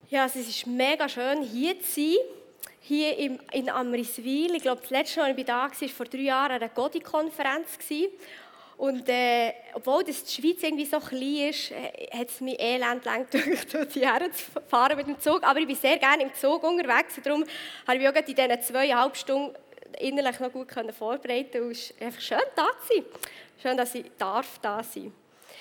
Ja, also es ist mega schön, hier zu sein, hier in Amriswil. Ich glaube, das letzte Mal, als ich da war, war vor 3 Jahren an einer Godi-Konferenz. Und obwohl das die Schweiz irgendwie so klein ist, hat es mich elend lang gedacht, hierher zu fahren mit dem Zug. Aber ich bin sehr gerne im Zug unterwegs und darum habe ich mich auch in diesen 2,5 Stunden innerlich noch gut vorbereiten können. Es ist einfach schön, da zu sein. Schön, dass ich da sein darf.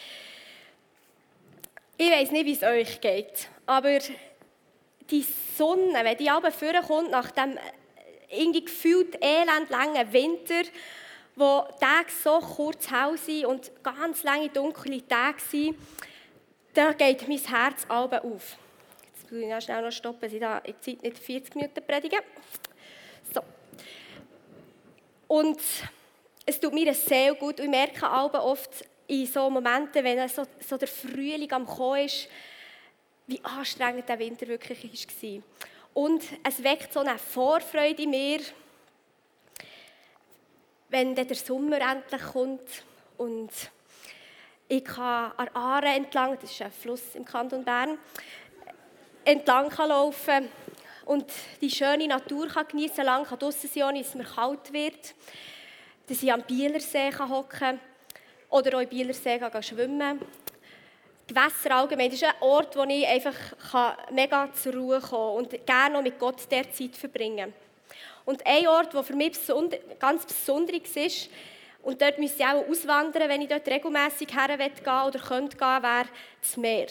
Ich weiss nicht, wie es euch geht, aber die Sonne, wenn die abends vorkommt, nach dem irgendwie gefühlt elendlangen Winter, wo die Tage so kurz hell sind und ganz lange dunkle Tage sind, da geht mein Herz abends auf. Jetzt muss ich schnell noch stoppen, dass ich da in der Zeit nicht 40 Minuten predige. So. Und es tut mir sehr gut und ich merke abends oft in so Momenten, wenn so der Frühling am Kommen ist, wie anstrengend der Winter wirklich war. Und es weckt so eine Vorfreude in mir, wenn dann der Sommer endlich kommt und ich kann an Aare entlang, das ist ein Fluss im Kanton Bern, entlang kann laufen und die schöne Natur kann geniessen, lange kann draussen sein, ohne dass es mir kalt wird, dass ich am Bielersee hocken kann oder auch im Bielersee schwimmen kann. Gewässer allgemein, das ist ein Ort, wo ich einfach mega zur Ruhe kommen kann und gerne noch mit Gott der Zeit verbringen. Und ein Ort, der für mich ganz besonders ist, und dort müsste ich auch auswandern, wenn ich dort regelmässig her gehen oder könnte gehen, wäre das Meer.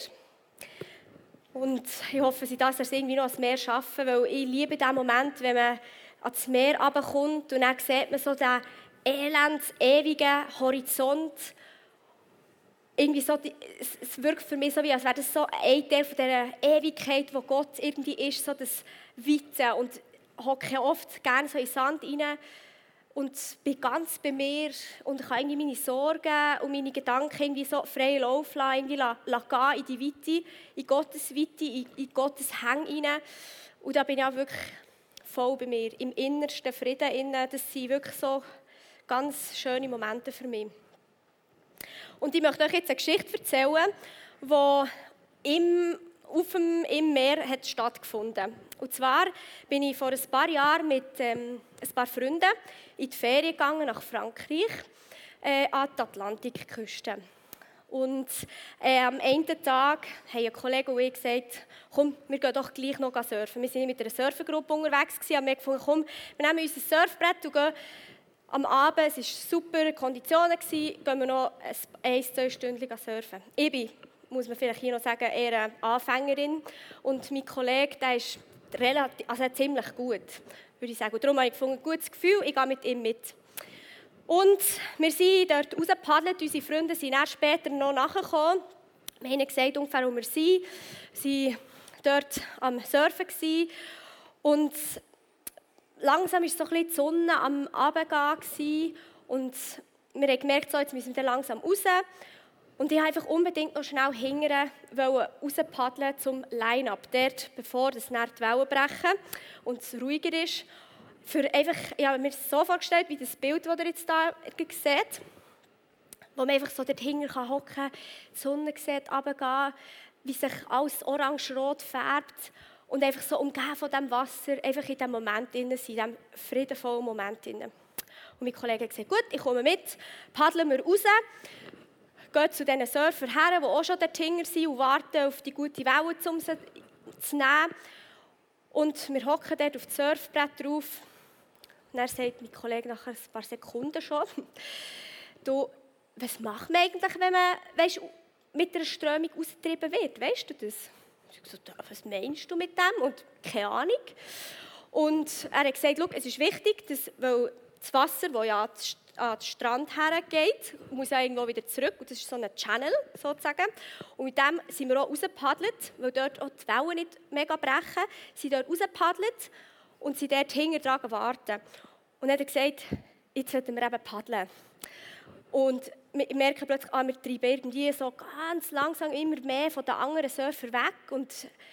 Und ich hoffe, dass ich das irgendwie noch ans Meer schaffe, weil ich liebe den Moment, wenn man ans Meer runterkommt und dann sieht man so den elends, ewigen Horizont. Irgendwie so, es wirkt für mich so, wie als wäre das so ein Teil von dieser Ewigkeit, wo Gott irgendwie ist, so das Weite. Und hocke oft gerne so in den Sand rein und bin ganz bei mir und kann irgendwie meine Sorgen und meine Gedanken irgendwie so freien Lauf lassen, irgendwie gehen in die Weite, in Gottes Weite, in Gottes Hang rein. Und da bin ich auch wirklich voll bei mir, im innersten Frieden. Das sind wirklich so ganz schöne Momente für mich. Und ich möchte euch jetzt eine Geschichte erzählen, die im Meer hat stattgefunden. Und zwar bin ich vor ein paar Jahren mit ein paar Freunden in die Ferien gegangen nach Frankreich, an die Atlantikküste. Und am einen Tag haben ein Kollege und ich gesagt, komm, wir gehen doch gleich noch surfen. Wir waren mit einer Surfergruppe unterwegs und wir haben gefunden, komm, wir nehmen unser Surfbrett und gehen am Abend, es waren super Konditionen, gehen wir noch 1-2 Stunden surfen. Ich bin, muss man vielleicht hier noch sagen, eher eine Anfängerin und mein Kollege, der ist ziemlich gut, würde ich sagen. Und darum habe ich gefunden, ein gutes Gefühl, ich gehe mit ihm mit. Und wir sind dort rausgepaddelt, unsere Freunde sind dann später noch nachgekommen. Wir haben ihnen gesagt, ungefähr wo wir sind. Sie waren dort am Surfen und langsam war so ein bisschen die Sonne am Abendgehen und wir haben gemerkt, so, jetzt müssen wir langsam raus. Und ich wollte einfach unbedingt noch schnell hinterher rauspaddeln zum Line-Up, dort, bevor das dann die Wellen brechen und es ruhiger ist. Ich habe mir das so vorgestellt, wie das Bild, das ihr jetzt hier seht, wo man einfach so dort hinten hocken kann, die Sonne sieht, runtergehen, wie sich alles orange-rot färbt. Und einfach so umgeben von diesem Wasser, einfach in diesem Moment sein, in diesem friedenvollen Moment. Und mein Kollege hat gesagt, gut, ich komme mit, paddeln wir raus, gehen zu diesen Surfern her, die auch schon dort hinten sind und warten auf die gute Welle, um sie zu nehmen. Und wir hocken dort auf das Surfbrett drauf. Und dann sagt mein Kollege nach ein paar Sekunden schon, du, was macht man eigentlich, wenn man mit einer Strömung ausgetrieben wird? Weißt du das? Ich habe gesagt, was meinst du mit dem? Und keine Ahnung. Und er hat gesagt, schau, es ist wichtig, weil das Wasser, das ja an den Strand hergeht, muss ja irgendwo wieder zurück. Und das ist so ein Channel, sozusagen. Und mit dem sind wir auch rausgepaddelt, weil dort auch die Wellen nicht mega brechen. Sie sind dort rausgepaddelt und sind dort hinten dran warten. Und dann hat er gesagt, jetzt sollten wir eben paddeln. Und wir merken plötzlich, wir treiben irgendwie so ganz langsam immer mehr von den anderen Surfern weg. Und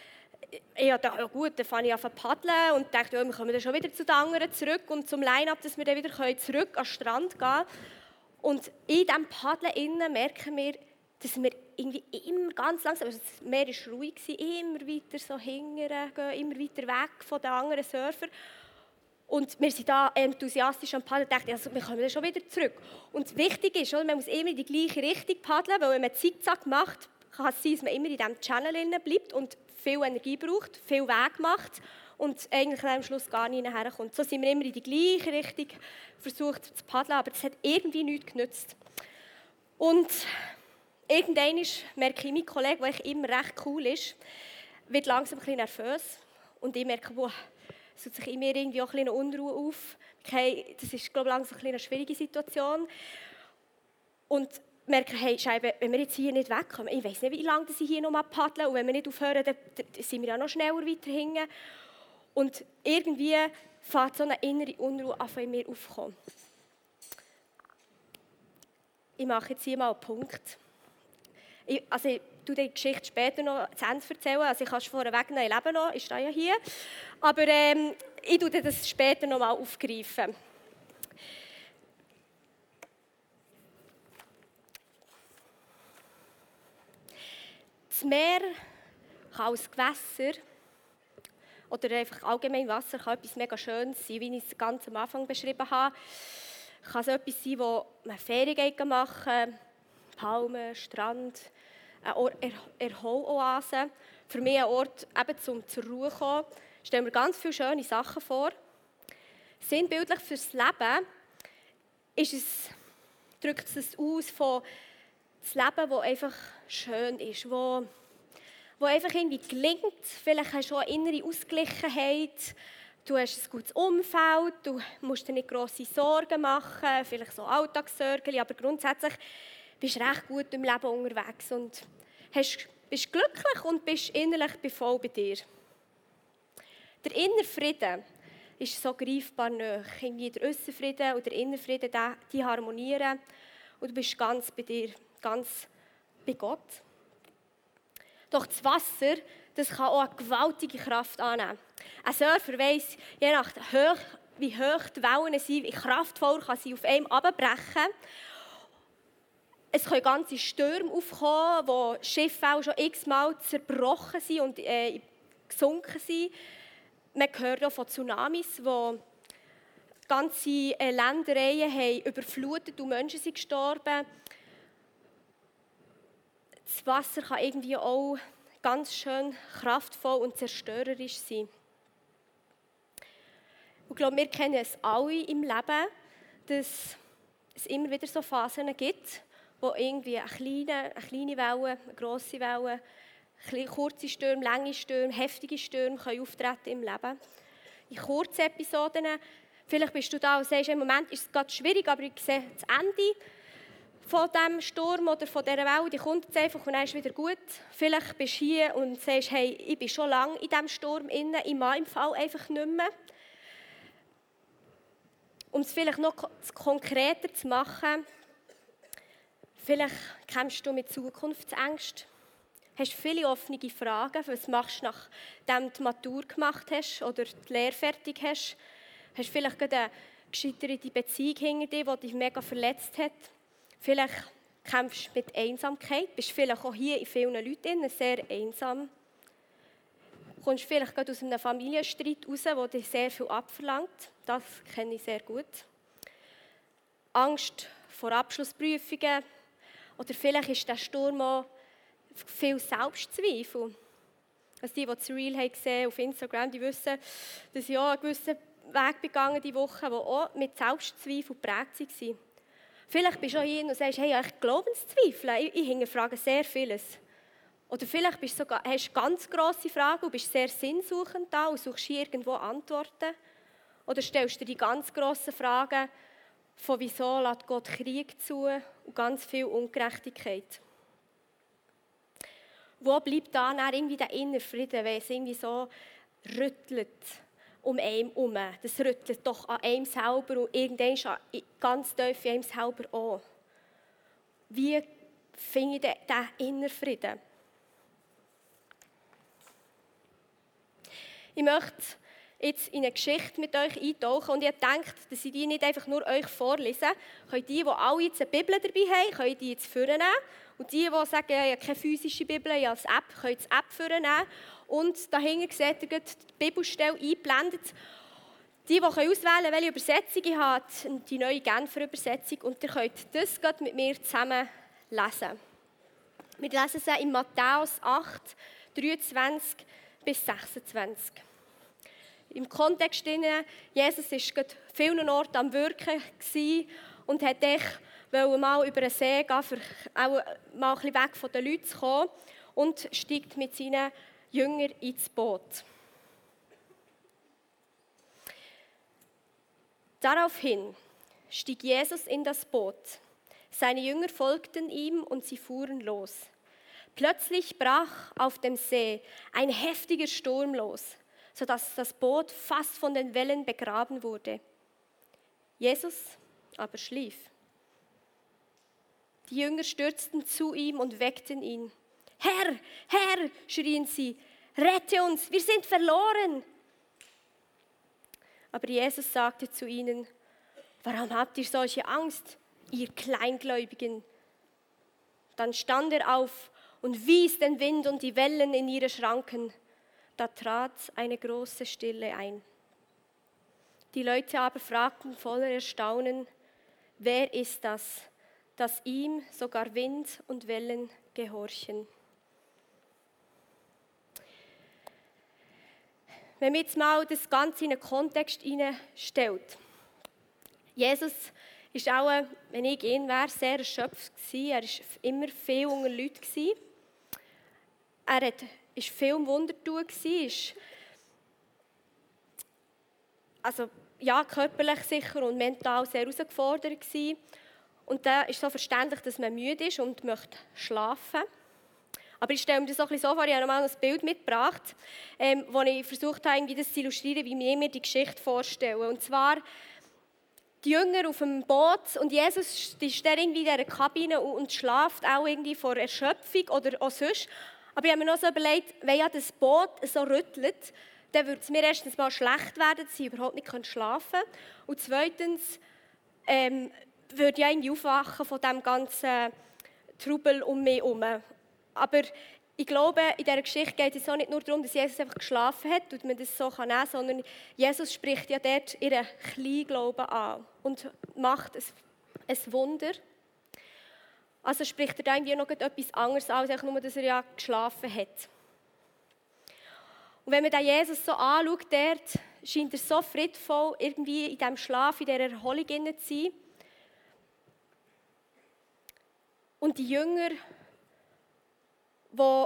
ich dachte, ja gut, dann fange ich an zu paddeln und dachte, ja, wir kommen dann schon wieder zu den anderen zurück und zum Line-Up, dass wir dann wieder zurück an den Strand gehen können. Und in diesem Paddeln merken wir, dass wir irgendwie immer ganz langsam, also das Meer war ruhig, immer weiter so hingern, gehen immer weiter weg von den anderen Surfern. Und wir sind da enthusiastisch am Paddeln und dachten, also, wir kommen dann schon wieder zurück. Und wichtig ist, oder, man muss immer in die gleiche Richtung paddeln, weil wenn man Zickzack macht, kann es sein, dass man immer in diesem Channel bleibt und viel Energie braucht, viel Weg macht und eigentlich am Schluss gar nicht herkommt. So sind wir immer in die gleiche Richtung versucht zu paddeln, aber das hat irgendwie nichts genützt. Und irgendwann merke ich, mein Kollege, der eigentlich immer recht cool ist, wird langsam ein bisschen nervös. Und ich merke, boah, es tut sich in mir irgendwie auch ein bisschen eine Unruhe auf. Okay, das ist, glaube ich, langsam eine schwierige Situation. Und merke, hey, Scheibe, wenn wir jetzt hier nicht wegkommen, ich weiß nicht, wie lange ich hier noch mal paddeln, und wenn wir nicht aufhören, dann sind wir ja noch schneller weiter hinten. Und irgendwie fängt so eine innere Unruhe an in mir aufzukommen. Ich mache jetzt hier mal einen Punkt. Ich tue die Geschichte später noch zu Ende erzählen. Also ich kann es vorweg noch, ich lebe noch, ich stehe ja hier. Aber ich tue das später noch mal aufgreifen. Das Meer kann als Gewässer oder einfach allgemein Wasser kann etwas mega Schönes sein, wie ich es ganz am Anfang beschrieben habe. Kann es etwas sein, wo man Ferien machen kann, Palmen, Strand, eine Erholoase. Für mich ein Ort, eben zur Ruhe zu kommen. Stellen wir ganz viele schöne Sachen vor. Sinnbildlich fürs Leben drückt es aus von das Leben, das einfach schön ist, wo einfach irgendwie gelingt. Vielleicht hast du auch eine innere Ausgeglichenheit, du hast ein gutes Umfeld, du musst dir nicht grosse Sorgen machen, vielleicht so Alltagssorgen, aber grundsätzlich bist du recht gut im Leben unterwegs und bist glücklich und bist innerlich voll bei dir. Der innere Frieden ist so greifbar nahe. Irgendwie der Äusserfrieden und der innere Frieden, die harmonieren und du bist ganz bei dir, ganz bei Gott. Doch das Wasser, das kann auch eine gewaltige Kraft annehmen. Ein Surfer weiss, je nach wie hoch die Wellen sind, wie kraftvoll kann sie auf einem abbrechen. Es können ganze Stürme aufkommen, wo Schiffe auch schon x-mal zerbrochen sind und gesunken sind. Man hört auch von Tsunamis, wo ganze Ländereien haben überflutet und Menschen sind gestorben. Das Wasser kann irgendwie auch ganz schön kraftvoll und zerstörerisch sein. Ich glaube, wir kennen es alle im Leben, dass es immer wieder so Phasen gibt, wo irgendwie eine kleine Welle, eine grosse Welle, kurze Stürme, lange Stürme, heftige Stürme können auftreten im Leben. In kurzen Episoden, vielleicht bist du da und sagst, im Moment ist es gerade schwierig, aber ich sehe das Ende von diesem Sturm oder von dieser Welle, die kommt jetzt einfach und dann ist es wieder gut. Vielleicht bist du hier und sagst, hey, ich bin schon lange in diesem Sturm inne, ich mag im Fall einfach nicht mehr. Um es vielleicht noch konkreter zu machen, vielleicht kämpfst du mit Zukunftsängsten, hast viele offene Fragen, was machst du, nachdem du die Matur gemacht hast oder die Lehre fertig hast. Hast vielleicht gerade eine gescheiterte Beziehung hinter dir, die dich mega verletzt hat. Vielleicht kämpfst du mit Einsamkeit, bist vielleicht auch hier in vielen Leuten sehr einsam. Du kommst vielleicht gerade aus einem Familienstreit raus, der dir sehr viel abverlangt. Das kenne ich sehr gut. Angst vor Abschlussprüfungen. Oder vielleicht ist der Sturm auch viel Selbstzweifel. Also die das Reel haben gesehen auf Instagram, die wissen, dass ich auch einen gewissen Weg begangen diese Woche, der auch mit Selbstzweifel geprägt war. Vielleicht bist du auch hier und sagst, hey, ich Glaubenszweifel, ich hinterfrage sehr vieles. Oder vielleicht hast du ganz grosse Fragen und bist sehr sinnsuchend da und suchst hier irgendwo Antworten. Oder stellst dir die ganz grossen Fragen von wieso lässt Gott Krieg zu und ganz viel Ungerechtigkeit. Wo bleibt da dann irgendwie der innere Frieden, wenn es irgendwie so rüttelt um einen herum? Das rüttelt doch an einem selber und irgendwann ganz tief in einem selber an. Wie finde ich diesen inneren Frieden? Ich möchte jetzt in eine Geschichte mit euch eintauchen und ich denke, dass ich die nicht einfach nur euch vorlese. Könnt die alle jetzt eine Bibel dabei haben, könnt die jetzt vornehmen Und die sagen, ich habe keine physische Bibel, ich habe eine App, können die App vornehmen. Und dahinter seht ihr die Bibelstelle eingeblendet. Die können auswählen, welche Übersetzung ich habe, die neue Genfer Übersetzung. Und ihr könnt das mit mir zusammen lesen. Wir lesen sie in Matthäus 8, 23 bis 26. Im Kontext Jesus war an vielen Orten am Wirken und wollte mal über den See gehen, um auch mal ein bisschen weg von den Leuten zu kommen, und steigt mit seinen Jüngern ins Boot. Daraufhin stieg Jesus in das Boot. Seine Jünger folgten ihm und sie fuhren los. Plötzlich brach auf dem See ein heftiger Sturm los, sodass das Boot fast von den Wellen begraben wurde. Jesus aber schlief. Die Jünger stürzten zu ihm und weckten ihn. Herr, Herr, schrien sie, rette uns, wir sind verloren. Aber Jesus sagte zu ihnen, warum habt ihr solche Angst, ihr Kleingläubigen? Dann stand er auf und wies den Wind und die Wellen in ihre Schranken. Da trat eine große Stille ein. Die Leute aber fragten voller Erstaunen, wer ist das, dass ihm sogar Wind und Wellen gehorchen? Wenn man jetzt mal das Ganze in einen Kontext hineinstellt. Jesus ist auch, wenn ich ihn wäre, sehr erschöpft gewesen. Er war immer viel unter Leuten gewesen. Er war viel im Wundertun gewesen. Also, ja, körperlich sicher und mental sehr herausgefordert gewesen. Und da ist so verständlich, dass man müde ist und möchte schlafen. Aber ich stelle mir das auch ein bisschen so vor, ich habe noch mal ein Bild mitgebracht, wo ich versucht habe, das zu illustrieren, wie ich mir die Geschichte vorstelle. Und zwar die Jünger auf dem Boot und Jesus ist da irgendwie in dieser Kabine und schlaft auch irgendwie vor Erschöpfung oder auch sonst. Aber ich habe mir noch so überlegt, wenn ja das Boot so rüttelt, dann würde es mir erstens mal schlecht werden, dass sie überhaupt nicht schlafen können. Und zweitens würde ich irgendwie aufwachen von diesem ganzen Trubel um mich herum. Aber ich glaube, in dieser Geschichte geht es auch nicht nur darum, dass Jesus einfach geschlafen hat und man das so nehmen kann, sondern Jesus spricht ja dort ihren Kleinglauben an und macht ein Wunder. Also spricht er da irgendwie noch etwas anderes an, als nur, dass er ja geschlafen hat. Und wenn man den Jesus so anschaut, dort scheint er so friedvoll irgendwie in diesem Schlaf, in dieser Erholung zu sein. Und die Jünger, die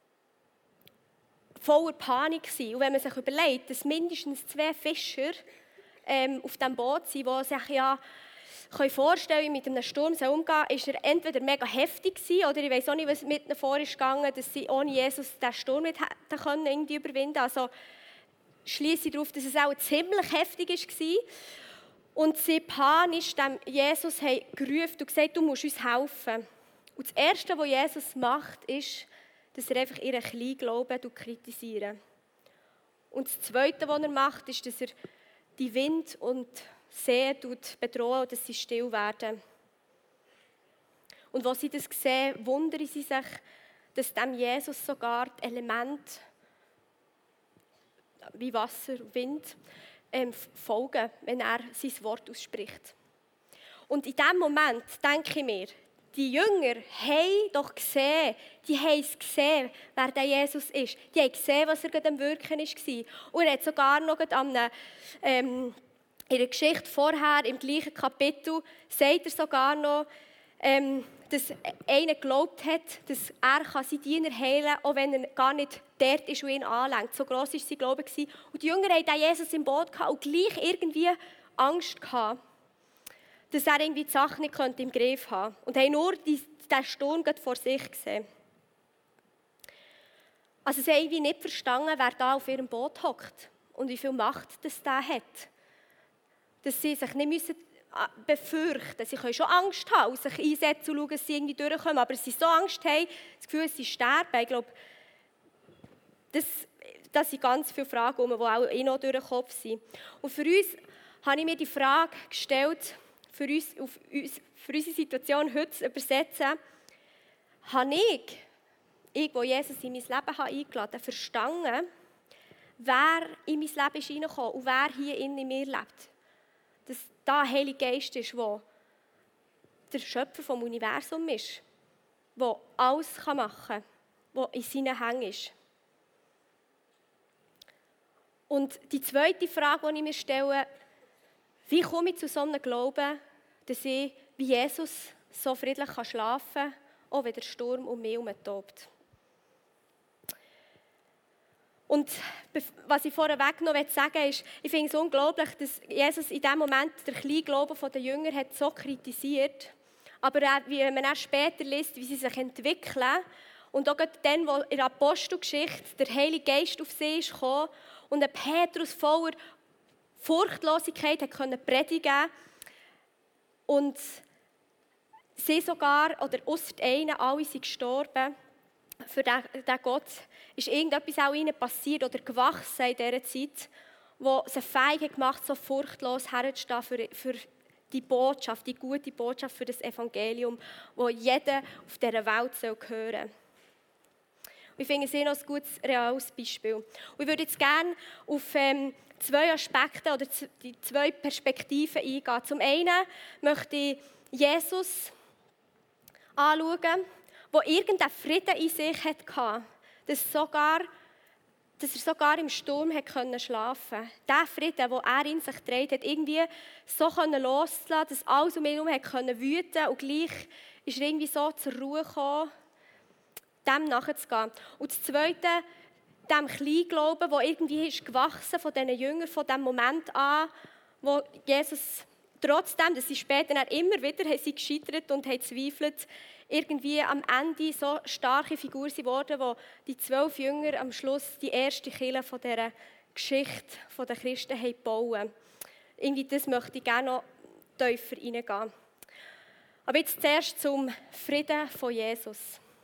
voller Panik sind. Und wenn man sich überlegt, dass mindestens 2 Fischer auf diesem Boot sind, die sich ja vorstellen können, mit einem Sturm umgehen, ist er entweder mega heftig gewesen, oder ich weiß auch nicht, was mit ihnen vor ist gegangen, dass sie ohne Jesus diesen Sturm nicht hätten können, irgendwie überwinden. Also schließe ich darauf, dass es auch ziemlich heftig war. Und sie panisch dem Jesus haben gerufen und gesagt, du musst uns helfen. Und das Erste, was Jesus macht, ist, dass er einfach ihren Kleinglauben kritisiert. Und das Zweite, was er macht, ist, dass er die Wind und See bedrohen und dass sie still werden. Und als sie das sehen, wundern sie sich, dass dem Jesus sogar die Elemente wie Wasser und Wind folgen, wenn er sein Wort ausspricht. Und in diesem Moment denke ich mir, die Jünger haben doch gesehen, die haben es gesehen, wer der Jesus ist. Die haben gesehen, was er gerade am Wirken war. Und er hat sogar noch in der Geschichte vorher, im gleichen Kapitel, sagt er sogar noch, dass einer geglaubt hat, dass er seinen Diener heilen kann, auch wenn er gar nicht dort ist und ihn anlenkt. So gross war sein Glaube. Und die Jünger hatten Jesus im Boot und gleich irgendwie Angst gehabt, dass er irgendwie die Sache nicht im Griff haben könnte. Und haben nur diesen Sturm vor sich gesehen. Also sie haben irgendwie nicht verstanden, wer da auf ihrem Boot hockt und wie viel Macht das der hat. Dass sie sich nicht befürchten müssen. Sie können schon Angst haben und sich einsetzen und schauen, dass sie irgendwie durchkommen. Aber sie so Angst haben, das Gefühl, sie sterben. Ich glaube, das sind ganz viele Fragen, die auch noch durch den Kopf sind. Und für uns habe ich mir die Frage gestellt, für unsere Situation heute zu übersetzen, habe ich, wo Jesus in mein Leben eingeladen habe, verstanden, wer in mein Leben ist reingekommen und wer hier in mir lebt. Dass da ein Heiliger Geist ist, der der Schöpfer vom Universum ist, der alles machen kann, der in seinen Händen ist. Und die zweite Frage, die ich mir stelle, wie komme ich zu so einem Glauben, dass ich wie Jesus so friedlich schlafen kann, auch wenn der Sturm um mich herum tobt. Und was ich vorweg noch sagen will, ist, ich finde es unglaublich, dass Jesus in dem Moment den kleinen Glauben der Jünger hat so kritisiert, aber auch, wie man auch später liest, wie sie sich entwickeln und auch dann, wo in der Apostelgeschichte der Heilige Geist auf sie ist gekommen und ein Petrus voller Furchtlosigkeit hat können predigen und sie sogar, oder ausser einen, alle sind gestorben. Für diesen Gott ist irgendetwas auch ihnen passiert oder gewachsen in dieser Zeit, wo sie fähig gemacht hat, so furchtlos herzustehen für die Botschaft, die gute Botschaft für das Evangelium, wo jeder auf dieser Welt hören soll. Ich finde es noch ein gutes, reales Beispiel. Und ich würde jetzt gerne auf zwei Aspekte oder die zwei Perspektiven eingehen. Zum einen möchte ich Jesus anschauen, der irgendeinen Frieden in sich hatte, dass er sogar im Sturm schlafen konnte. Der Frieden, den er in sich trägt, hat irgendwie so loszulassen, dass alles um ihn herum wüten konnte und gleich ist er irgendwie so zur Ruhe gekommen, dem nachzugehen. Und das Zweite, dem Kleinglauben, der irgendwie ist gewachsen von diesen Jüngern, von dem Moment an, wo Jesus, trotzdem, dass sie später immer wieder gescheitert und zweifelt, irgendwie am Ende so starke Figur geworden, wo die 12 Jünger am Schluss die erste Kirche von dieser Geschichte der Christen haben bauen. Irgendwie das möchte ich gerne noch tiefer hineingehen. Aber jetzt zuerst zum Frieden von Jesus.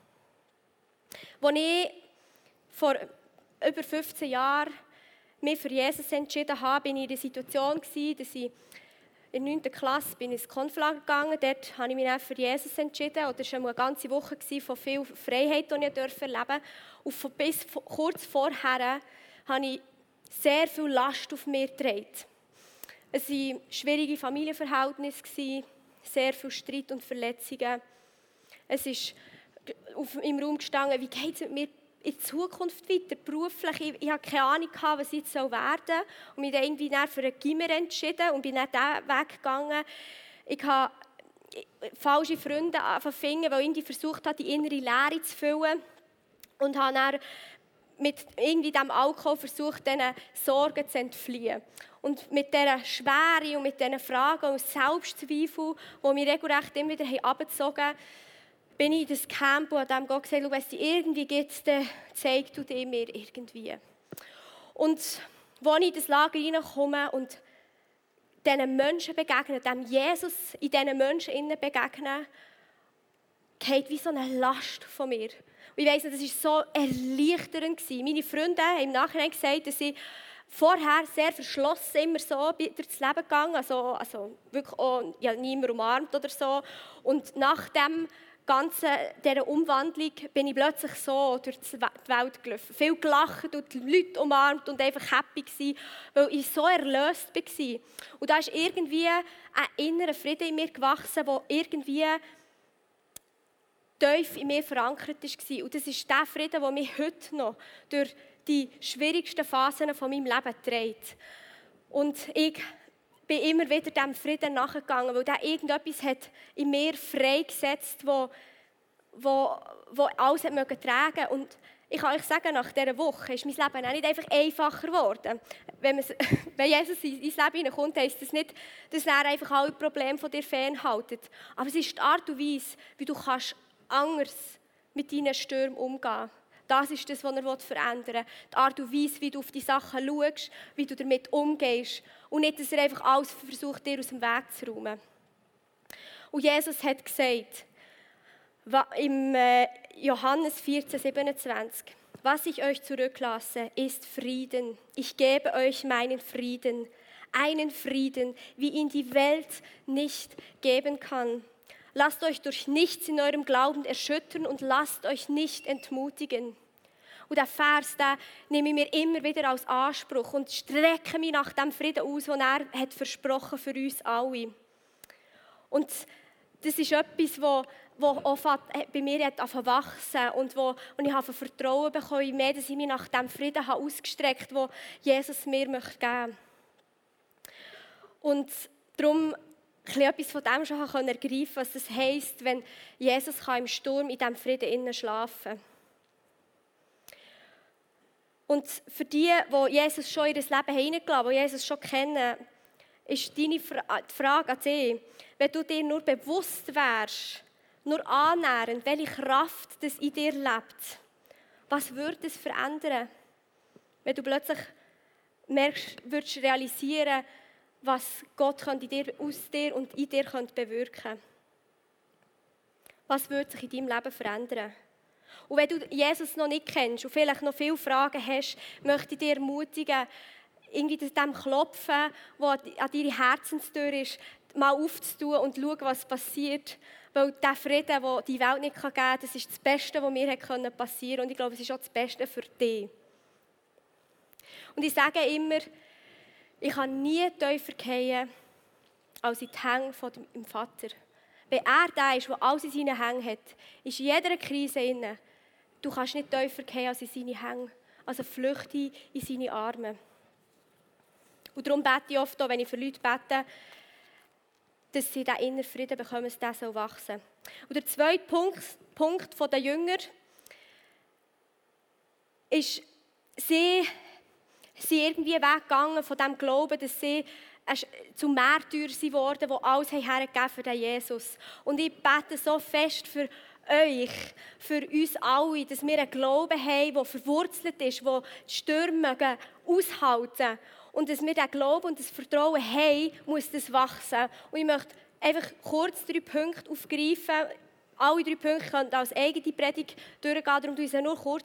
Als ich vor über 15 Jahren mich für Jesus entschieden habe, war ich in der Situation, dass ich in der 9. Klasse ins Konflager gegangen. Dort habe ich mich für Jesus entschieden. Das war eine ganze Woche von viel Freiheit, die ich erleben durfte. Und bis kurz vorher habe ich sehr viel Last auf mir getragen. Es waren schwierige Familienverhältnisse, sehr viel Streit und Verletzungen. Es ist im Raum gestanden, wie geht es mit mir in Zukunft weiter, beruflich. Ich hatte keine Ahnung, was ich jetzt werden soll. Und mich dann irgendwie für ein Gimmer entschieden und bin dann diesen Weg gegangen. Ich habe falsche Freunde finden, die irgendwie versucht haben, die innere Leere zu füllen. Und habe dann mit irgendwie diesem Alkohol versucht, diesen Sorgen zu entfliehen. Und mit dieser Schwere und mit diesen Fragen und Selbstzweifel, die mich regelrecht immer wieder herabgezogen haben, bin ich in das Camp und habe dem Gott gesagt, wenn es dich irgendwie gibt, dann zeig du dir mir irgendwie. Und als ich in das Lager reinkomme und diesen Menschen begegne, dem Jesus in diesen Menschen begegne, geht wie so eine Last von mir. Und ich weiss nicht, das war so erleichternd. Meine Freunde haben im Nachhinein gesagt, dass sie vorher sehr verschlossen immer so durch das Leben gegangen, also wirklich auch, ja, niemand umarmt oder so. Und nach dieser Umwandlung bin ich plötzlich so durch die Welt gelaufen. Viel gelacht und die Leute umarmt und einfach happy gewesen, weil ich so erlöst war. Und da ist irgendwie ein innerer Frieden in mir gewachsen, der irgendwie tief in mir verankert war. Und das ist der Frieden, der mich heute noch durch die schwierigsten Phasen von meinem Leben trägt. Und ich bin immer wieder diesem Frieden nachgegangen, weil der irgendetwas hat in mir freigesetzt, wo alles hat tragen möge. Und ich kann euch sagen, nach dieser Woche ist mein Leben auch nicht einfach einfacher geworden. Wenn Jesus in dein Leben hineinkommt, heisst das nicht, dass er einfach alle Probleme von dir fernhaltet. Aber es ist die Art und Weise, wie du kannst anders mit deinen Stürmen umgehen kannst. Das ist das, was er verändern will. Die Art und Weise, wie du auf die Sachen schaust, wie du damit umgehst. Und nicht, dass er einfach alles versucht, dir aus dem Weg zu räumen. Und Jesus hat gesagt, im Johannes 14,27, was ich euch zurücklasse, ist Frieden. Ich gebe euch meinen Frieden. Einen Frieden, wie ihn die Welt nicht geben kann. Lasst euch durch nichts in eurem Glauben erschüttern und lasst euch nicht entmutigen. Und diesen Vers, den nehme ich mir immer wieder als Anspruch und strecke mich nach dem Frieden aus, den er hat versprochen für uns alle. Und das ist etwas, das auch bei mir wachsen und ich habe Vertrauen bekommen, je mehr, dass ich mich nach dem Frieden habe ausgestreckt habe, den Jesus mir geben möchte. Und darum etwas von dem schon ergreifen konnte, was das heisst, wenn Jesus im Sturm in diesem Frieden innen schlafen kann. Und für die Jesus schon in ihr Leben hineingelassen, die Jesus schon kennen, ist die Frage an dich, wenn du dir nur bewusst wärst, nur annähernd, welche Kraft das in dir lebt, was würde es verändern, wenn du plötzlich würdest realisieren, was Gott aus dir und in dir bewirken könnte? Was würde sich in deinem Leben verändern? Und wenn du Jesus noch nicht kennst und vielleicht noch viele Fragen hast, möchte ich dich ermutigen, irgendwie dem Klopfen, das an deine Herzenstür ist, mal aufzutun und schauen, was passiert. Weil der Frieden, den die Welt nicht geben kann, das ist das Beste, was mir passieren konnte. Und ich glaube, es ist auch das Beste für dich. Und ich sage immer, ich kann nie tiefer fallen als in die Hänge von meinem Vater. Wenn er der ist, der alles in seinen Hängen hat, ist in jeder Krise inne. Du kannst nicht tiefer fallen als in seine Hänge. Also flüchte in seine Arme. Und darum bete ich oft auch, wenn ich für Leute bete, dass sie diesen inneren Frieden bekommen, dass der so wachsen. Und der zweite Punkt der Jünger ist, sie sind irgendwie weggegangen von dem Glauben, dass sie zum Märtyrer geworden, die alles hergegeben für den Jesus. Und ich bete so fest für euch, für uns alle, dass wir einen Glauben haben, der verwurzelt ist, der die Stürme aushalten. Und dass wir diesen Glauben und das Vertrauen haben, muss das wachsen. Und ich möchte einfach kurz 3 Punkte aufgreifen. Alle 3 Punkte können als eigene Predigt durchgehen, darum erwähne ich sie nur kurz,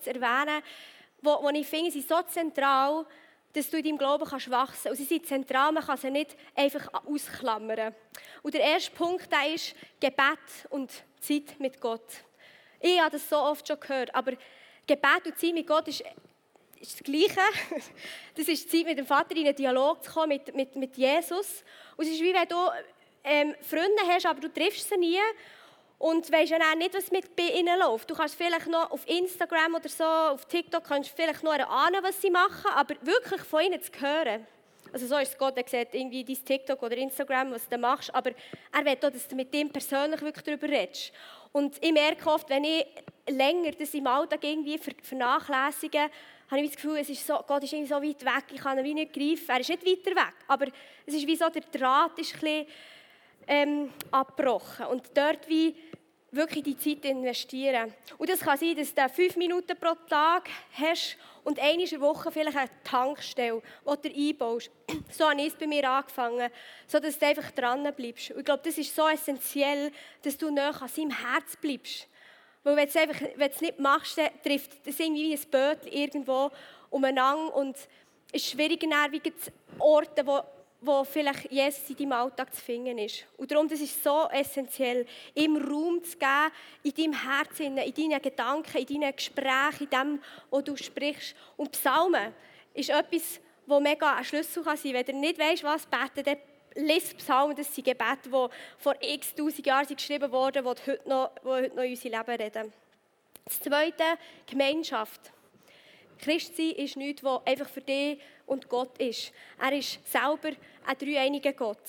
wo ich finde, sie sind so zentral, dass du in deinem Glauben wachsen kannst. Und sie sind zentral, man kann sie nicht einfach ausklammern. Und der erste Punkt ist Gebet und Zeit mit Gott. Ich habe das so oft schon gehört, aber Gebet und Zeit mit Gott ist das Gleiche. Das ist die Zeit, mit dem Vater in einen Dialog zu kommen, mit Jesus. Und es ist wie wenn du Freunde hast, aber du triffst sie nie. Und weisst ja nicht, was mit bei ihnen läuft. Du kannst vielleicht noch auf Instagram oder so, auf TikTok, kannst vielleicht noch ahnen, was sie machen, aber wirklich von ihnen zu hören. Also so ist es Gott, er sieht irgendwie dein TikTok oder Instagram, was du machst, aber er will auch, dass du mit ihm persönlich wirklich darüber redest. Und ich merke oft, wenn ich länger das im Alltag irgendwie vernachlässige, habe ich das Gefühl, Gott ist irgendwie so weit weg, ich kann ihn wie nicht greifen. Er ist nicht weiter weg, aber es ist wie so, der Draht ist ein bisschen abgebrochen. Und dort wie wirklich die Zeit investieren. Und das kann sein, dass du 5 Minuten pro Tag hast und einmal in der Woche vielleicht eine Tankstelle, die du einbaust. So habe ich es bei mir angefangen, sodass du einfach dran bleibst. Und ich glaube, das ist so essentiell, dass du näher an seinem Herz bleibst. Weil wenn du es nicht machst, dann trifft das irgendwie wie ein Bötchen irgendwo umeinander und es ist schwieriger, wie Orte, wo vielleicht Jesus in deinem Alltag zu finden ist. Und darum, das ist so essentiell, ihm Raum zu geben, in deinem Herzen, in deinen Gedanken, in deinen Gesprächen, in dem, was du sprichst. Und Psalmen ist etwas, das mega ein Schlüssel kann sein. Wenn du nicht weißt, was beten, dann lies Psalmen, das sind Gebete, die vor x-tausend Jahren geschrieben wurden, die heute noch in unser Leben reden. Das Zweite, Gemeinschaft. Christsein ist nichts, was einfach für dich und Gott ist. Er ist selber ein dreieiniger Gott.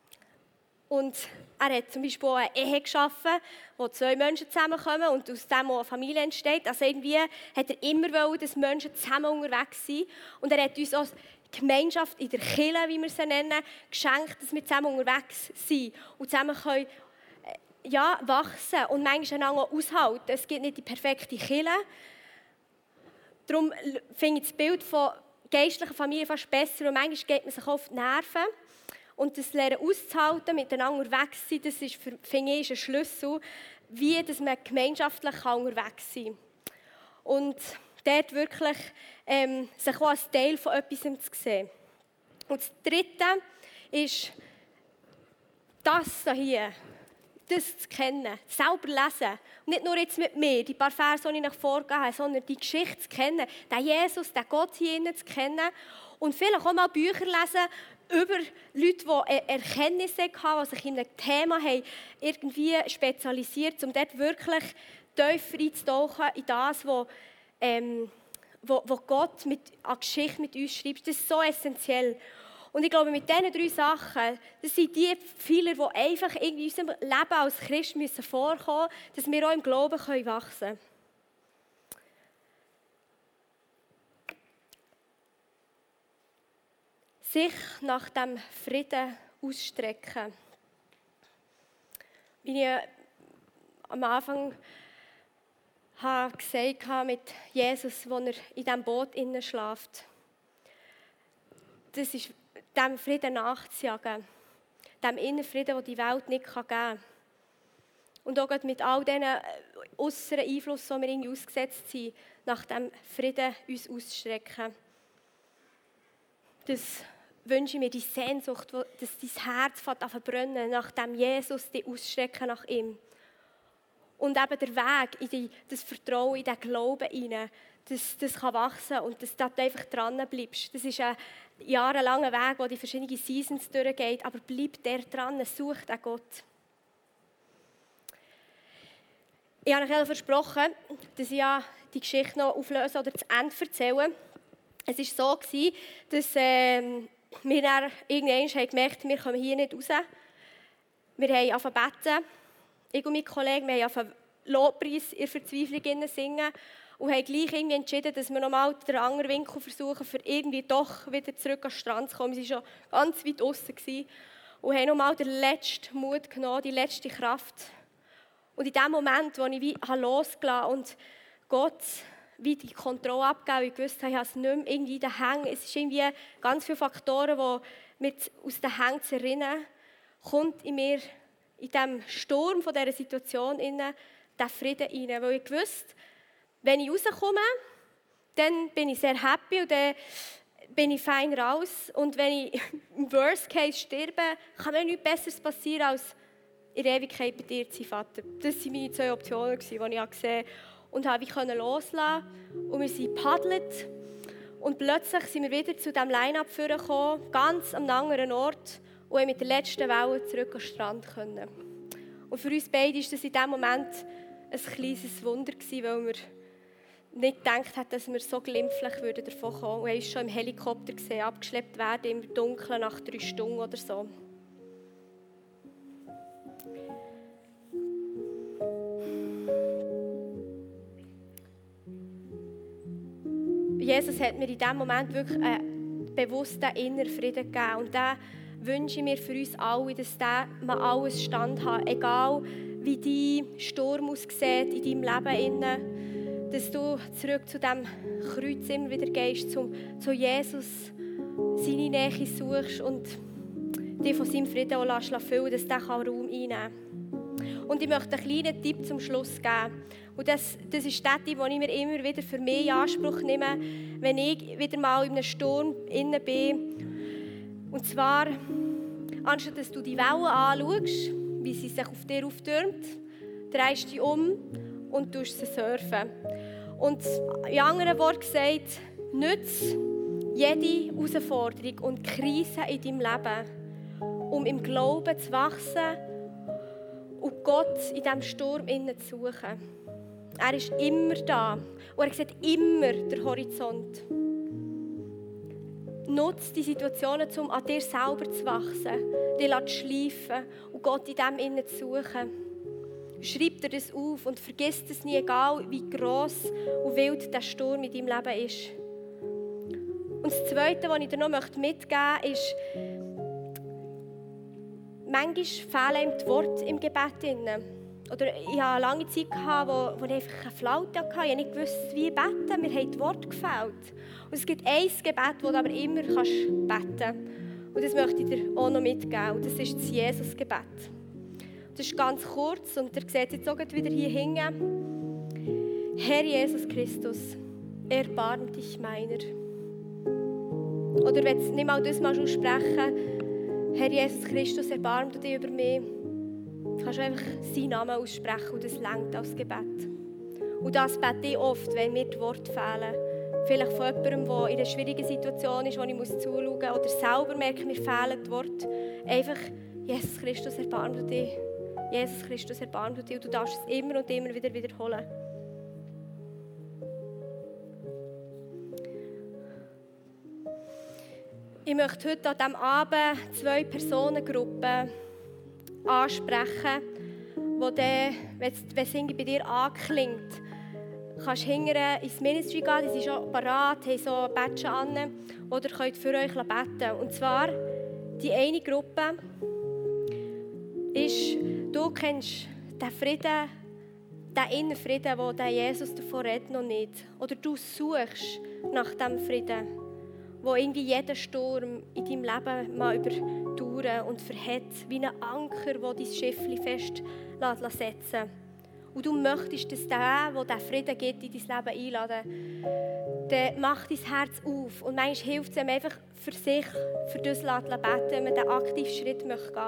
Und er hat zum Beispiel eine Ehe geschaffen, wo 2 Menschen zusammenkommen und aus dem auch eine Familie entsteht. Also irgendwie hat er immer wollen, dass Menschen zusammen unterwegs sind. Und er hat uns auch Gemeinschaft in der Kirche, wie wir sie nennen, geschenkt, dass wir zusammen unterwegs sind und zusammen können, wachsen und manchmal einander aushalten. Es gibt nicht die perfekte Kirche. Darum finde ich das Bild von geistlicher Familie fast besser und manchmal geht man sich auf die Nerven. Und das Lernen auszuhalten, miteinander unterwegs sein, das ist, finde ich, ein Schlüssel, wie dass man gemeinschaftlich unterwegs sein kann. Und dort wirklich sich auch als Teil von etwas zu sehen. Und das Dritte ist das hier. das zu kennen, selber lesen. Und nicht nur jetzt mit mir, die paar Verse, die ich euch vorgegeben habe, sondern die Geschichte zu kennen, den Jesus, den Gott hier innen zu kennen und vielleicht auch mal Bücher lesen über Leute, die Erkenntnisse hatten, die sich in einem Thema haben, irgendwie spezialisiert, um dort wirklich tiefer einzutauchen in das, wo Gott an Geschichte mit uns schreibt. Das ist so essentiell. Und ich glaube, mit diesen 3 Sachen, das sind die Pfeiler, die einfach irgendwie in unserem Leben als Christ müssen vorkommen, dass wir auch im Glauben wachsen können. Sich nach dem Frieden ausstrecken. Wie ich am Anfang gesagt habe mit Jesus, wo er in diesem Boot innen schläft. Das ist dem Frieden nachzujagen. Dem inneren Frieden, den die Welt nicht geben kann. Und auch mit all diesen äußeren Einflüssen, die wir irgendwie ausgesetzt sind, nach dem Frieden uns auszustrecken. Das wünsche ich mir, die Sehnsucht, dass dein Herz verbrennen nach dem Jesus, die ausstrecken nach ihm. Und eben der Weg in das Vertrauen, in den Glauben hinein, dass das wachsen kann und dass du einfach dran bleibst. Das ist ein jahrelanger Weg, der die verschiedenen Seasons durchgeht, aber bleib der dran, such den Gott. Ich habe euch versprochen, dass ich die Geschichte noch auflöse oder zu Ende erzähle. Es war so, dass wir dann irgendwann gemerkt haben, wir kommen hier nicht raus. Wir haben angefangen zu beten. Ich und mein Kollege, wir haben angefangen Lobpreis in Verzweiflung singen und haben gleich irgendwie entschieden, dass wir nochmal den anderen Winkel versuchen, für irgendwie doch wieder zurück an den Strand zu kommen. Wir waren schon ganz weit draussen und haben nochmal den letzten Mut genommen, die letzte Kraft. Und in dem Moment, wo ich losgelassen habe und Gott wie die Kontrolle abgegeben, ich wusste, ich habe es nicht mehr irgendwie in den Hängen. Es sind irgendwie ganz viele Faktoren, die mir aus den Hängen zerrinnen, kommt in mir in diesem Sturm von dieser Situation der Frieden rein. Weil ich wusste, wenn ich rauskomme, dann bin ich sehr happy und dann bin ich fein raus. Und wenn ich im Worst Case sterbe, kann mir nichts Besseres passieren, als in der Ewigkeit bei dir zu sein, Vater. Das waren meine 2 Optionen, die ich gesehen habe. Und ich konnte loslassen. Und wir sind gepaddelt. Und plötzlich sind wir wieder zu diesem Line-Up gekommen, ganz am anderen Ort, und mit der letzten Welle zurück an den Strand können. Und für uns beide war das in diesem Moment ein kleines Wunder, weil wir nicht gedacht haben, dass wir so glimpflich davon kommen würden. Wir haben uns schon im Helikopter gesehen, abgeschleppt werden im Dunkeln nach 3 Stunden oder so. Jesus hat mir in diesem Moment wirklich einen bewussten inneren Frieden gegeben. Und den wünsche ich mir für uns alle, dass der mal alles standhält. Egal, wie dein Sturm aussieht in deinem Leben, dass du zurück zu diesem Kreuz immer wieder gehst, zu Jesus, seine Nähe suchst und dich von seinem Frieden auch füllen lässt, dass der Raum einnehmen kann. Und ich möchte einen kleinen Tipp zum Schluss geben. Und das ist der Tipp, den ich mir immer wieder für mich in Anspruch nehme, wenn ich wieder mal in einem Sturm inne bin. Und zwar, anstatt dass du die Wellen anschaust, wie sie sich auf dir auftürmt, drehst du dich um und tust sie surfen. Und in anderen Worten gesagt, nütze jede Herausforderung und Krise in deinem Leben, um im Glauben zu wachsen und Gott in diesem Sturm innen zu suchen. Er ist immer da und er sieht immer den Horizont. Nutze die Situationen, um an dir selber zu wachsen, dich zu schleifen und Gott in dem innen zu suchen. Schreib dir das auf und vergiss es nie, egal wie gross und wild der Sturm in deinem Leben ist. Und das Zweite, was ich dir noch mitgeben möchte, ist, manchmal fehlen ihm die Worte im Gebet. Oder ich hatte eine lange Zeit, wo ich einfach eine Flaute hatte. Ich habe nicht gewusst, wie beten. Mir haben die Worte gefehlt. Und es gibt ein Gebet, das du aber immer beten kannst. Und das möchte ich dir auch noch mitgeben. Und das ist das Jesus-Gebet. Das ist ganz kurz und ihr seht jetzt auch wieder hier hinten. Herr Jesus Christus, erbarm dich meiner. Oder wenn du nicht mal das aussprechen, Herr Jesus Christus, erbarm du dich über mich. Jetzt kannst du einfach seinen Namen aussprechen und das reicht als Gebet. Und das bete ich oft, wenn mir die Worte fehlen. Vielleicht von jemandem, der in einer schwierigen Situation ist, wo ich zuschauen muss. Oder selber merke, mir fehlen die Worte. Einfach, Jesus Christus, erbarm du dich. Jesus Christus, erbarm du dich. Und du darfst es immer und immer wieder wiederholen. Ich möchte heute an diesem Abend 2 Personengruppen ansprechen, wo dann, wenn es bei dir anklingt, kannst du hinterher ins Ministry gehen, die sind schon parat, haben so ein Badge an, oder könnt für euch beten. Und zwar, die eine Gruppe ist, du kennst den Frieden, den inneren Frieden, wo der Jesus davon redet, noch nicht. Oder du suchst nach diesem Frieden, wo irgendwie jeder Sturm in deinem Leben mal überdauern und verhält, wie ein Anker, der dein Schiff fest setzen. Und du möchtest, dass der diesen Frieden gibt, in dein Leben einladen, dann mach dein Herz auf. Und manchmal hilft es ihm einfach für sich, für das zu beten, wenn man diesen aktiven Schritt gehen möchte.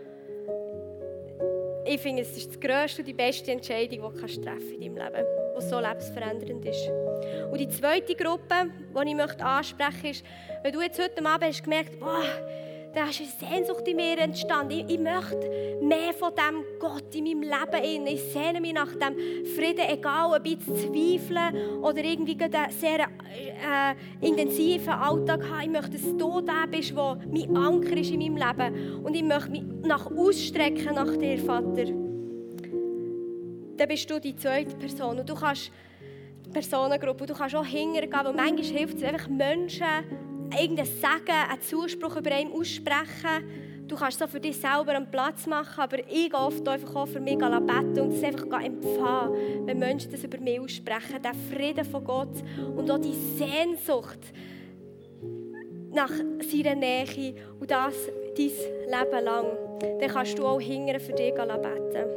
Ich finde, es ist die grösste und die beste Entscheidung, die du treffen kannst in deinem Leben, die so lebensverändernd ist. Und die zweite Gruppe, die ich ansprechen möchte, ist, wenn du jetzt heute Abend hast gemerkt, da ist eine Sehnsucht in mir entstanden. Ich möchte mehr von diesem Gott in meinem Leben. Ich sehne mich nach dem Frieden, egal ob ich zweifeln oder irgendwie einen sehr intensiven Alltag habe. Ich möchte, dass du der bist, der mein Anker ist in meinem Leben. Und ich möchte mich ausstrecken nach dir, Vater. Dann bist du die zweite Person. Und du kannst die Personengruppe, du kannst auch hingehen, weil manchmal hilft es einfach Menschen, irgendein Sagen, einen Zuspruch über einen aussprechen. Du kannst so für dich selber einen Platz machen, aber ich gehe oft einfach auch für mich beten und es einfach empfangen, wenn Menschen das über mich aussprechen. Der Frieden von Gott und auch die Sehnsucht nach seiner Nähe und das dein Leben lang. Dann kannst du auch hingern für dich beten.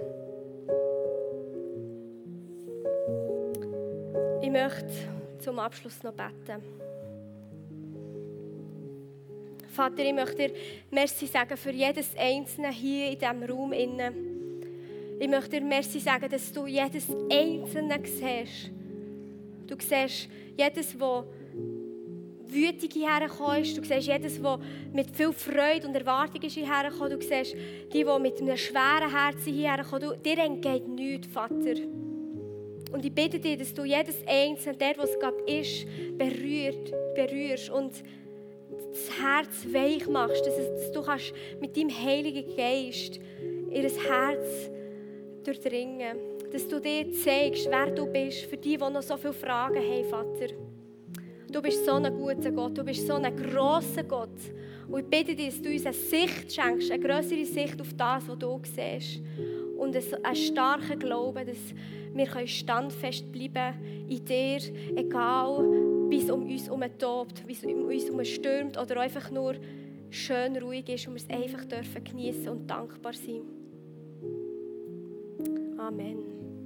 Ich möchte zum Abschluss noch beten. Vater, ich möchte dir Merci sagen für jedes Einzelne hier in diesem Raum. Ich möchte dir Merci sagen, dass du jedes Einzelne siehst. Du siehst jedes, das wütig hierher ist. Du siehst jedes, das mit viel Freude und Erwartung hierher kommt. Du siehst die mit einem schweren Herzen hierher kommen. Dir entgeht nichts, Vater. Und ich bitte dich, dass du jedes Einzelne, der, was es gerade ist, berührst und das Herz weich machst, dass du kannst mit deinem Heiligen Geist ihr Herz durchdringen. Dass du dir zeigst, wer du bist, für die noch so viele Fragen haben, Vater. Du bist so ein guter Gott, du bist so ein grosser Gott. Und ich bitte dich, dass du uns eine Sicht schenkst, eine grössere Sicht auf das, was du siehst. Und einen starken Glauben, dass wir standfest bleiben in dir, egal wie es um uns herum tobt, wie es um uns herum stürmt oder einfach nur schön ruhig ist und wir es einfach dürfen geniessen und dankbar sein. Amen.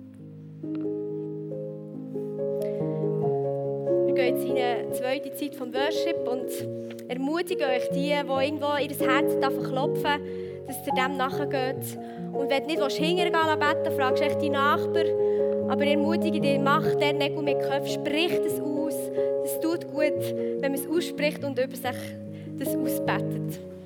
Wir gehen jetzt in eine zweite Zeit vom Worship und ermutige euch, die irgendwo ihr Herz klopfen, dass ihr dem nachgeht. Und wenn du nicht hingehen beten, fragst du echt deinen Nachbar. Aber ich ermutige dich, mach den Nägel mit Köpfen, sprich das aus. Es tut gut, wenn man es ausspricht und über sich das ausbetet.